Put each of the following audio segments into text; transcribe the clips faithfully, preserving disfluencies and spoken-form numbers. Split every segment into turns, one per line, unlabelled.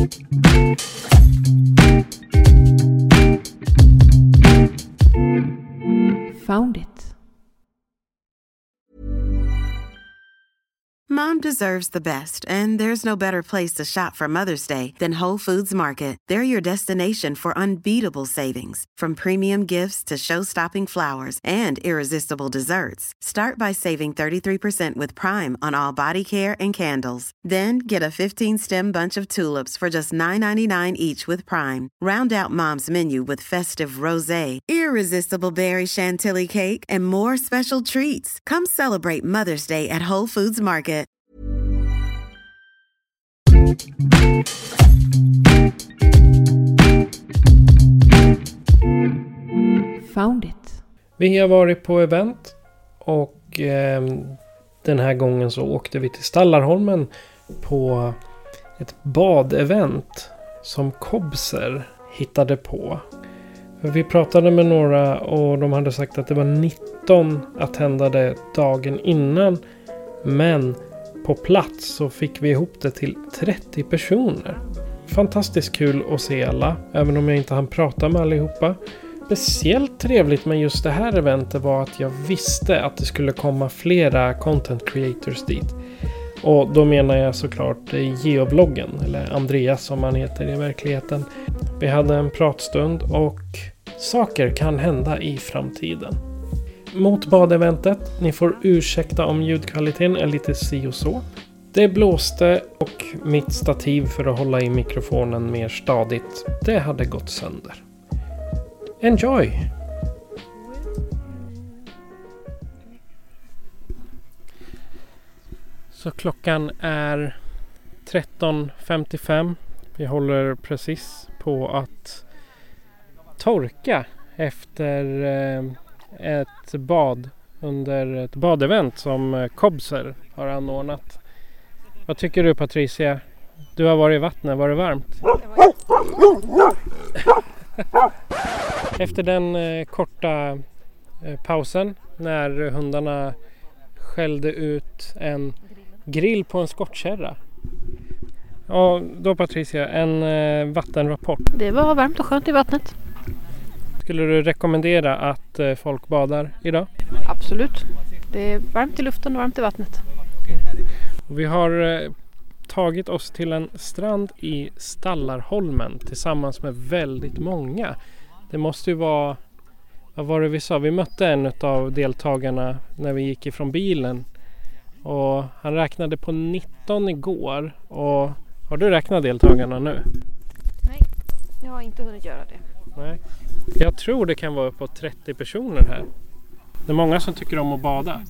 Found it.
Mom deserves the best, and there's no better place to shop for Mother's Day than Whole Foods Market. They're your destination for unbeatable savings, from premium gifts to show-stopping flowers and irresistible desserts. Start by saving thirty-three percent with Prime on all body care and candles. Then get a fifteen-stem bunch of tulips for just nine ninety-nine each with Prime. Round out Mom's menu with festive rosé, irresistible berry chantilly cake, and more special treats. Come celebrate Mother's Day at Whole Foods Market.
Found it.
Vi har varit på event och eh, den här gången så åkte vi till Stallarholmen på ett badevent som Kobser hittade på. Vi pratade med några och de hade sagt att det var nitton attendade dagen innan, men på plats så fick vi ihop det till trettio personer. Fantastiskt kul att se alla, även om jag inte hann prata med allihopa. Speciellt trevligt med just det här eventet var att jag visste att det skulle komma flera content creators dit. Och då menar jag såklart Geobloggen, eller Andreas som han heter i verkligheten. Vi hade en pratstund och saker kan hända i framtiden. Mot badeventet, ni får ursäkta om ljudkvaliteten är lite si och så. Det blåste och mitt stativ för att hålla i mikrofonen mer stadigt, det hade gått sönder. Enjoy! Så klockan är tretton femtiofem. Vi håller precis på att torka efter eh, ett bad under ett badevent som Kobser har anordnat. Vad tycker du, Patricia? Du har varit i vattnet, var det varmt? Efter den eh, korta eh, pausen när hundarna skällde ut en grill på en skottkärra. Ja, då Patricia, en eh, vattenrapport.
Det var varmt och skönt i vattnet.
Skulle du rekommendera att eh, folk badar idag?
Absolut. Det är varmt i luften och varmt i vattnet.
Och vi har eh, tagit oss till en strand i Stallarholmen tillsammans med väldigt många. Det måste ju vara, vad var det vi sa? Vi mötte en av deltagarna när vi gick ifrån bilen. Och han räknade på nitton igår. Och har du räknat deltagarna nu?
Nej, jag har inte hunnit göra det.
Nej. Jag tror det kan vara uppåt trettio personer här. Det är många som tycker om att bada.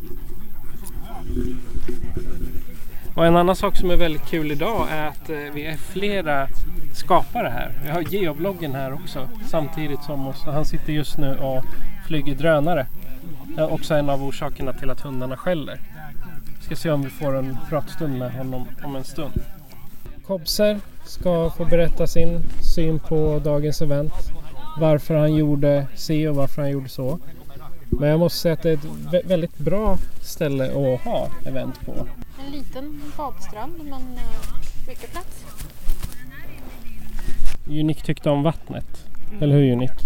Och en annan sak som är väldigt kul idag är att vi är flera skapare här. Vi har Geobloggen här också samtidigt som oss. Han sitter just nu och flyger drönare. Det är också en av orsakerna till att hundarna skäller. Vi ska se om vi får en pratstund med honom om en stund. Kobser ska få berätta sin syn på dagens event. Varför han gjorde se och varför han gjorde så. Men jag måste säga att det är ett väldigt bra ställe att ha event på.
En liten badstrand men mycket plats.
Unique tyckte om vattnet. Mm. Eller hur, Unique?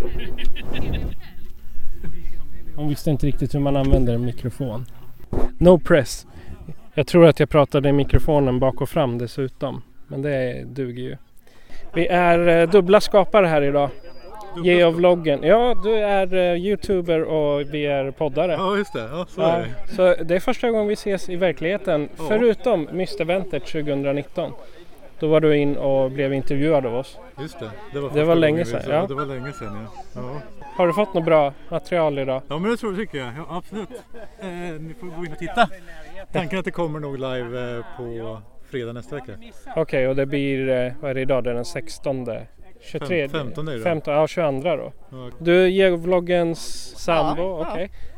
Hon visste inte riktigt hur man använder en mikrofon. No press. Jag tror att jag pratade i mikrofonen bak och fram dessutom. Men det duger ju. Vi är eh, dubbla skapare här idag. Geovloggen. Ja, du är uh, youtuber och vi är poddare.
Ja, just det. Ja, så,
ja,
är det.
Så det är första gången vi ses i verkligheten. Ja. Förutom Mysteventet tjugonitton. Då var du in och blev intervjuad av oss.
Just det. Det var,
det var länge sedan. Ja.
Det var länge sedan, ja. Ja.
Har du fått något bra material idag?
Ja, men det tror jag, tycker jag. Ja, absolut. Eh, ni får gå in och titta. Tanken är att det kommer nog live eh, på fredag nästa vecka.
Okej, okay, och det blir, eh, vad är det idag? Det är den sextonde. tjugotredje.
femtonde är det.
femton, ja, tjugoandra då. Ja. Du är Geovloggens sambo,
ja,
okej. Okay.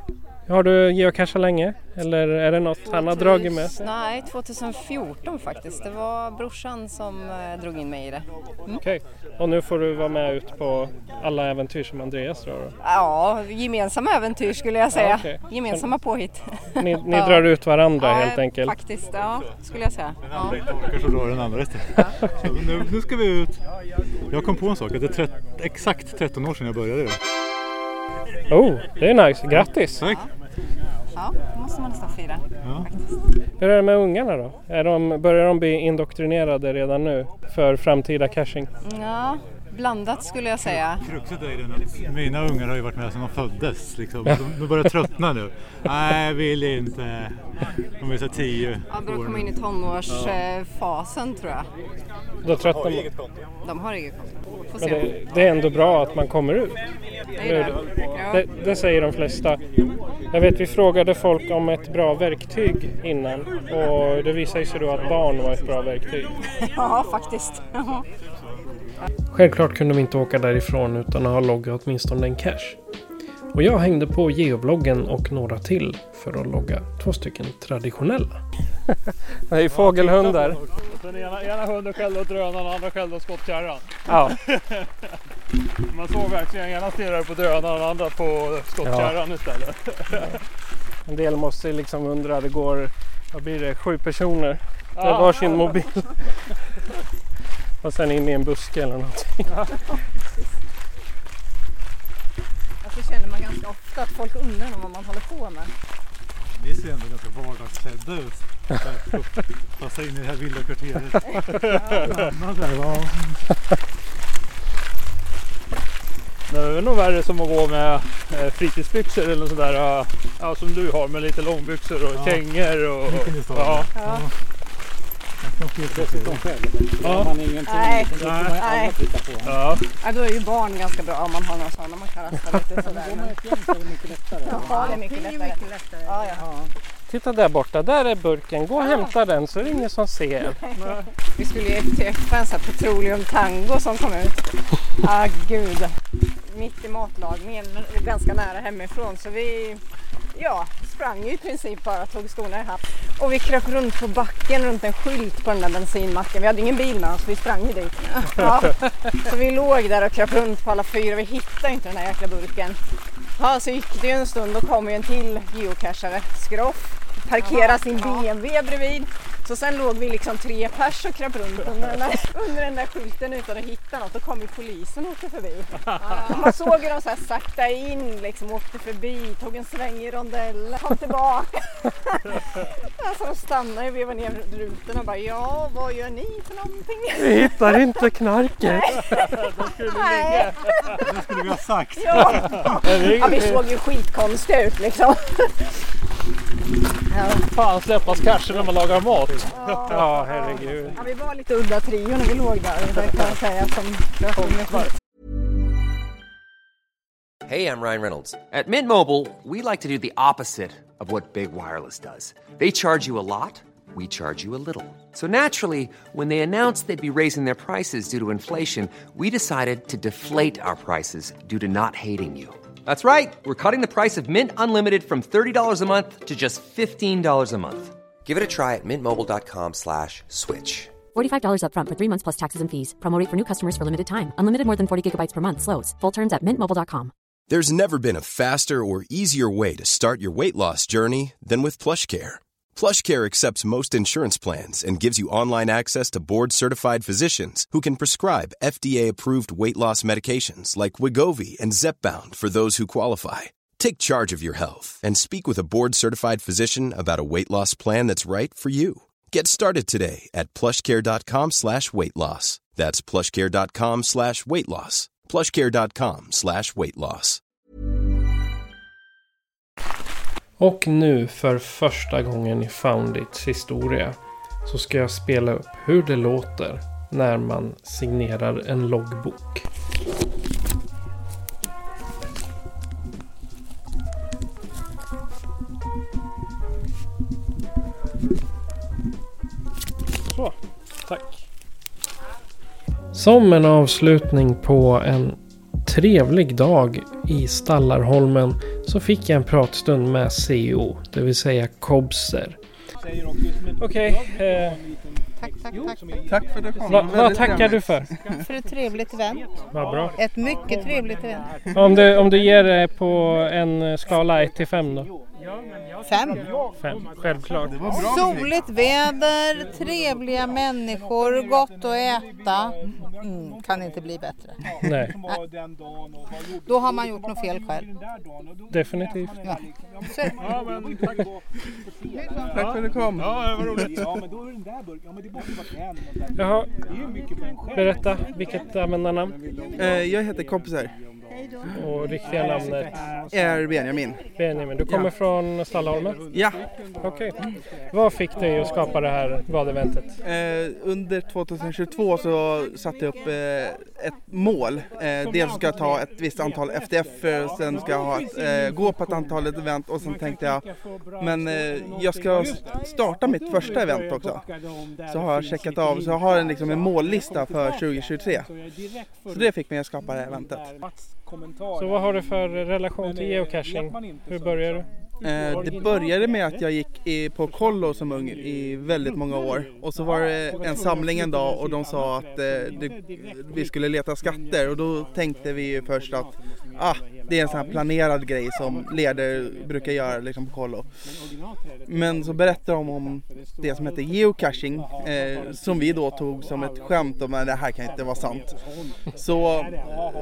Har du geocachat länge? Eller är det något han har dragit med?
Nej, tjugohundrafjorton faktiskt. Det var brorsan som eh, drog in mig i det. Mm.
Okej, okay. Och nu får du vara med ut på alla äventyr som Andreas drar då?
Ja, gemensamma äventyr skulle jag säga. Ja, okay. Gemensamma påhitt.
Ni, ni ja. drar ut varandra ja, helt enkelt?
Faktiskt, ja, skulle jag säga.
Den andra inte orkar så drar den andra resten. Ja. Så nu, nu ska vi ut. Jag kom på en sak, att det är trett, exakt tretton år sedan jag började.
Oh, det är nice. Grattis!
Tack!
Ja, det måste man nästan fira. Ja.
Hur är det med ungarna då? Är de, börjar de bli indoktrinerade redan nu för framtida caching?
Ja, blandat skulle jag säga.
Kruxet är den att mina ungar har ju varit med sedan de föddes. Liksom. De, de börjar tröttna nu. Nej, jag vill inte. De är så tio
ja, de kommer in i tonårsfasen ja. tror jag.
Då tröttnar man.
De har inget konto.
Men det, det är ändå bra att man kommer ut.
Det, är det. Ja.
Det, det säger de flesta. Jag vet, vi frågade folk om ett bra verktyg innan. Och det visade sig då att barn var ett bra verktyg.
Ja, faktiskt.
Självklart kunde vi inte åka därifrån utan att ha loggat åtminstone en cache. Och jag hängde på geobloggen och några till för att logga två stycken traditionella. Det är fågelhundar.
Den ena, ena hunden skällde åt drönaren och den andra skällde åt skottkärran.
Ja.
Man såg verkligen ena stirrade på drönaren och den andra på skottkärran ja. istället.
En del måste liksom undra, det går, vad blir det, sju personer. Det
Ja.
var sin mobil. Och sen in i en buske eller någonting.
Ja. Alltså känner man ganska ofta att folk undrar vad man håller på med.
Ni ser ändå ganska vardagsklädda ut. Passa in i det här vilda kvarteret. Ja.
Det är nog värre som att gå med eh, fritidsbyxor eller sådär. Ja, som du har med lite långbyxor och ja. kängor. Och, och, ja. Ja.
Dessutom själv.
Ja.
Man ingenting.
Nej.
Då får man ju alla titta på.
Ja.
Ja, då är ju barn ganska bra om man har någon sån. Man kan rasta lite sådär.
Då går man ett gäng så är det mycket lättare.
Ja, det är mycket lättare. Mycket lättare. Ja, ja. Ja.
Titta där borta, där är burken. Gå och hämta den så är det ingen som ser.
Vi skulle ju träffa en sån här petroleum tango som kom ut. Ah, gud. Mitt i matlagningen, ganska nära hemifrån. Så vi ja, sprang ju i princip bara, tog skorna i hand. Och vi kröp runt på backen runt en skylt på den där bensinmacken. Vi hade ingen bil med oss, vi sprang ju dit. Ja. Så vi låg där och kröp runt på alla fyra. Vi hittade inte den här jäkla burken. Ja, så gick det ju en stund och kom ju en till geocachare, Skroff. Parkera sin B M W bredvid. Så sen låg vi liksom tre pers och kröp runt under den, där, under den där skylten utan att hitta något. Då kom ju polisen och åkte förbi. Och man såg hur de så här sakta in, liksom åkte förbi, tog en sväng i rondell, kom tillbaka. Alltså de stannade och vevade ner rutorna och bara, ja, vad gör ni för någonting?
Vi hittar inte knarket.
De skulle ligga.
Det skulle vi ha sagt.
Ja, ja vi såg ju skitkonstiga ut liksom.
Ja. Fan, släppas cachen när man lagar mat.
Ja,
ja herregud.
Ja, vi var lite udda trio när vi låg där. Det kan jag säga som
Hey, I'm Ryan Reynolds. At Mint Mobile, we like to do the opposite of what Big Wireless does. They charge you a lot, we charge you a little. So naturally, when they announced they'd be raising their prices due to inflation, we decided to deflate our prices due to not hating you. That's right. We're cutting the price of Mint Unlimited from thirty dollars a month to just fifteen dollars a month. Give it a try at mintmobile.com slash switch.
forty-five dollars up front for three months plus taxes and fees. Promo rate for new customers for limited time. Unlimited more than forty gigabytes per month. Slows full terms at mint mobile dot com.
There's never been a faster or easier way to start your weight loss journey than with PlushCare. PlushCare accepts most insurance plans and gives you online access to board-certified physicians who can prescribe F D A-approved weight loss medications like Wegovy and Zepbound for those who qualify. Take charge of your health and speak with a board-certified physician about a weight loss plan that's right for you. Get started today at plushcare.com slash weight loss. That's plushcare.com slash weight loss. plushcare.com slash weight loss.
Och nu för första gången i Foundits historia så ska jag spela upp hur det låter när man signerar en loggbok. Så, tack. Som en avslutning på en trevlig dag i Stallarholmen så fick jag en pratstund med C O, det vill säga Kobser. Okej. Okay, eh,
tack, tack, tack.
Tack för det.
Va, vad tackar du för?
För ett trevligt event.
Vad bra.
Ett mycket trevligt event.
Om du, om du ger det på en skala ett till fem då?
Fem.
Fem, självklart.
Soligt väder, trevliga människor, gott att äta. Mm, kan inte bli bättre.
Nej.
Nej. Då har man gjort något fel själv.
Definitivt.
Ja.
Tack för att du kom.
Ja, det var roligt.
Jaha. Berätta, vilket användarnamn?
Eh, jag heter Kobser.
Och riktiga namnet?
Är Benjamin.
Benjamin. Du kommer ja. från Stallarholmen?
Ja.
Okej. Okay. Vad fick dig att skapa det här badeventet?
Eh, under tjugohundratjugotvå så satte jag upp eh, ett mål. Eh, dels ska jag ta ett visst antal F T F, sen ska jag ha ett, eh, gå på ett antal event och sen tänkte jag men eh, jag ska starta mitt första event också. Så har jag checkat av, så jag har en, liksom, en mållista för tjugohundratjugotre. Så det fick mig att skapa det här eventet.
Så vad har du för relation till geocaching? Hur började du?
Eh, det började med att jag gick i, på kollo som ung i väldigt många år. Och så var det en samling en dag och de sa att eh, det, vi skulle leta skatter. Och då tänkte vi ju först att ah, det är en sån här planerad grej som ledare brukar göra liksom, på kollo. Men så berättade de om det som heter geocaching eh, som vi då tog som ett skämt om att det här kan inte vara sant. Så eh,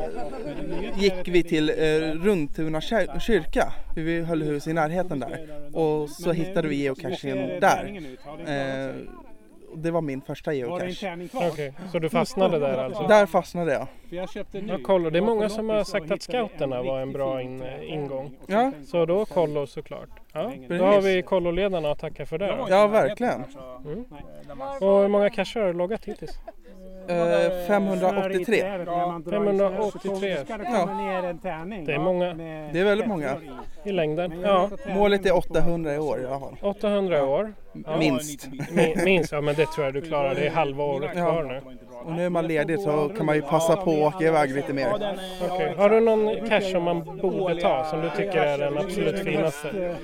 gick vi till eh, Runtuna kyrka. Vi höll hus i närheten där. Och så hittade vi geocachingen där. Eh, det var min första geocache.
Okej, okay, så du fastnade där alltså?
Där fastnade jag.
Ja, kollo. Det är många som har sagt att scouterna var en bra in, ingång. Ja. Så då kollo såklart. Ja, då har vi kolloledarna att tacka för det. Då.
Ja, verkligen.
Mm. Och hur många cacher har du loggat hittills?
Uh, femhundraåttiotre.
femhundraåttiotre.
Ja.
Det är många.
Det är väldigt många.
I längden. Ja.
Målet är åttahundra i år i alla fall.
åttahundra i år.
Ja. Minst.
Min, minst, ja men det tror jag du klarar. Det är halva året kvar nu.
Och nu är man ledig så kan man ju passa på att åka iväg lite mer.
Okay. Har du någon cache som man borde ta som du tycker är den absolut finaste?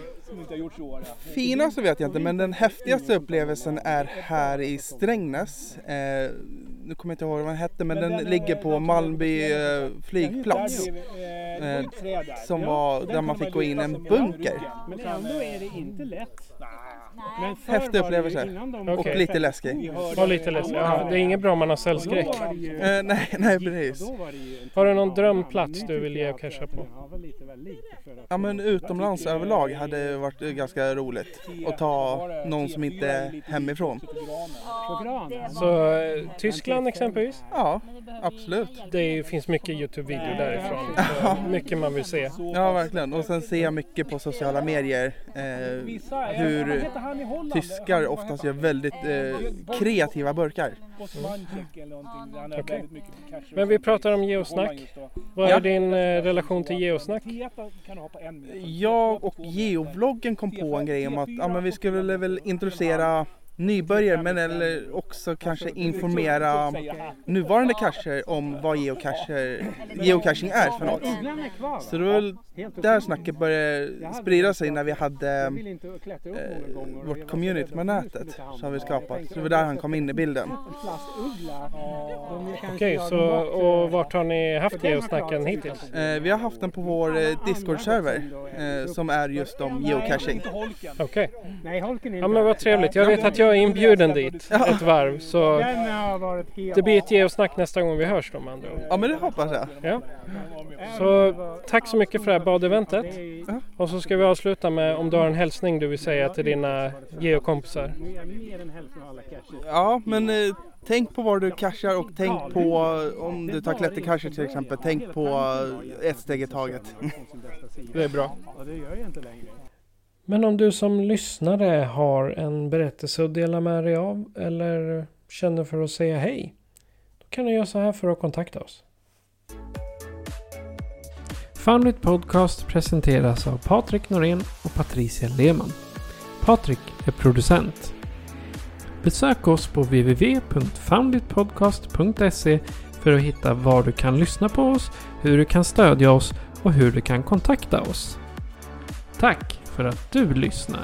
Finaste vet jag inte, men den häftigaste upplevelsen är här i Strängnäs. Eh, nu kommer jag inte ihåg vad den hette, men den ligger på Malmby eh, flygplats. Eh, som var där man fick gå in en bunker.
Men ändå är det inte lätt.
Häftig upplevelse. Och
okay.
lite läskig.
Och lite läskig. Ja, det är inget bra om man har cellskräck.
Eh, nej, nej, precis.
Har du någon drömplats du vill geocacha på?
Ja, men utomlands överlag hade varit ganska roligt. Att ta någon som inte är hemifrån.
Så eh, Tyskland exempelvis?
Ja, absolut.
Det finns mycket YouTube-videor därifrån. Så mycket man vill se.
Ja, verkligen. Och sen ser jag mycket på sociala medier eh, hur tyskar oftast gör väldigt eh, kreativa burkar.
Mm. Okay. Men vi pratar om geosnack. Vad är ja. din eh, relation till geosnack?
Jag och geovloggen kom på en grej om att ja, men vi skulle väl introducera nybörjare, men eller också kanske informera nuvarande cacher om vad geocacher, geocaching är för något. Så det var väl där snacket började sprida sig när vi hade eh, vårt community på nätet som har vi skapat. Så det var där han kom in i bilden.
Okej, okay, så och vart har ni haft geosnacken hittills?
Eh, vi har haft den på vår eh, Discord-server eh, som är just om geocaching.
Okej. Okay. Ja, men vad trevligt. Jag vet att jag är inbjuden dit ja. ett varv, så det blir ett geosnack nästa gång vi hörs då, man.
Ja, men det hoppas jag.
Ja. Så tack så mycket för det här badeventet. Ja. Och så ska vi avsluta med om du har en hälsning du vill säga till dina geokompisar.
Ja, men eh, tänk på var du cashar och tänk på om du tar klättercacher till exempel. Tänk på ett steg i taget.
Det är bra. Men om du som lyssnare har en berättelse att dela med dig av eller känner för att säga hej, då kan du göra så här för att kontakta oss. Foundit Podcast presenteras av Patrik Norén och Patricia Lehmann. Patrik är producent. Besök oss på w w w punkt founditpodcast punkt se för att hitta var du kan lyssna på oss, hur du kan stödja oss och hur du kan kontakta oss. Tack för att du lyssnar.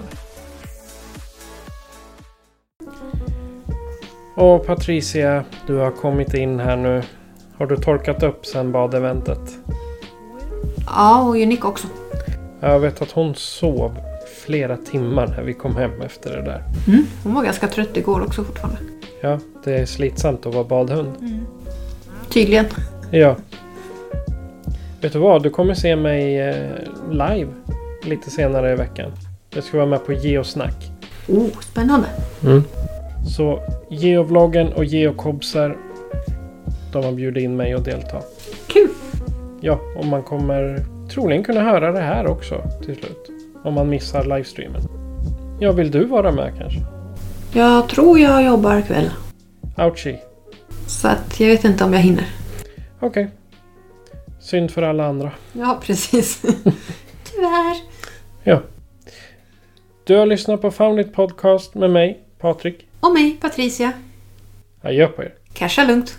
Och Patricia, du har kommit in här nu. Har du torkat upp sen badeventet?
Ja, och Unique också.
Jag vet att hon sov flera timmar när vi kom hem efter det där.
Mm, hon var ganska trött igår också fortfarande.
Ja, det är slitsamt att vara badhund.
Mm. Tydligen.
Ja. Vet du vad? Du kommer se mig eh, live lite senare i veckan. Jag ska vara med på Geosnack.
Oh, spännande.
Mm. Så Geovloggen och Geokobser, de har bjudit in mig att delta.
Kul!
Ja, och man kommer troligen kunna höra det här också till slut. Om man missar livestreamen. Ja, vill du vara med kanske?
Jag tror jag jobbar kväll.
Ouchie.
Så att jag vet inte om jag hinner.
Okej. Okay. Synd för alla andra.
Ja, precis. Tyvärr.
Ja. Du har lyssnat på Found It Podcast med mig, Patrik.
Och mig, Patricia.
Adjö på er.
Casha lugnt.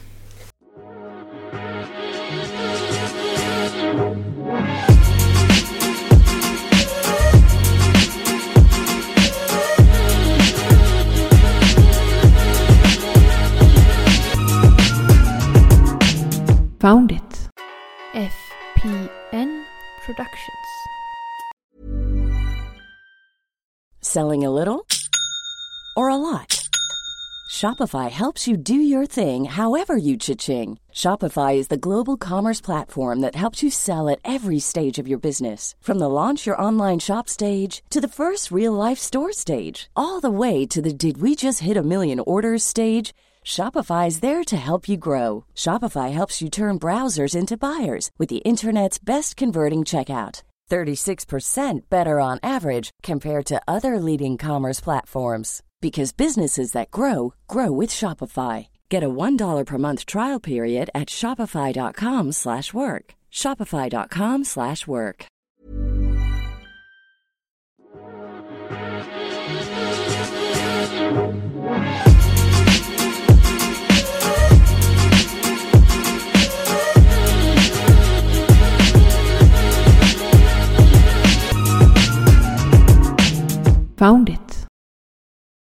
Found It. F P N Productions.
Selling a little or a lot? Shopify helps you do your thing however you cha-ching. Shopify is the global commerce platform that helps you sell at every stage of your business. From the launch your online shop stage to the first real-life store stage, all the way to the did we just hit a million orders stage. Shopify is there to help you grow. Shopify helps you turn browsers into buyers with the internet's best converting checkout. thirty-six percent better on average compared to other leading commerce platforms. Because businesses that grow, grow with Shopify. Get a one dollar per month trial period at shopify.com slash work. Shopify.com slash work.
Found It.